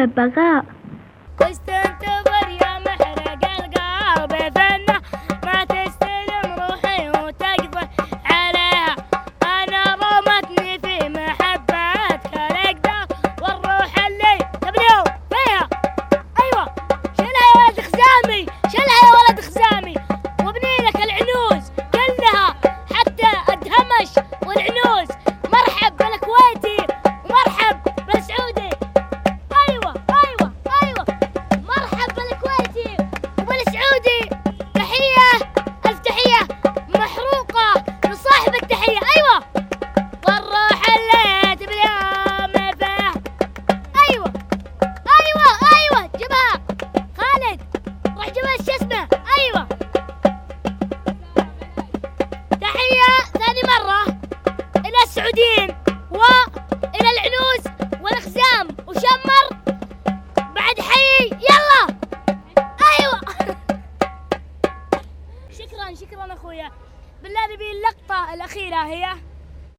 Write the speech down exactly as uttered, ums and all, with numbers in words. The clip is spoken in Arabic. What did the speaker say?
ببغاء. تنتظر يا محرق القلب فنه ما تستلم روحي وتقضي عليها. انا رمتني في محبتك الاقدار والروح اللي تبليو فيها. ايوه شلها يا ولد خزامي، شلها يا ولد خزامي، وابني لك العنوز كلها حتى الدهمش والعنوز. مرحب بالكويتي ومرحب بالسعودي. ايوه ايوه ايوه مرحب بالكويتي وبالسعودي. تحيه الف تحيه محروقه لصاحب التحيه. ايوه والروح اللي تبليوم فيها. ايوه ايوه ايوه جبها خالد، روح جبها شو اسمه. ايوه تحيه ثاني مره الى السعوديين والى العنوز والخزام وشمر بعد حي. يلا ايوه شكرا شكرا اخويا. بالله نبي اللقطه الاخيره هي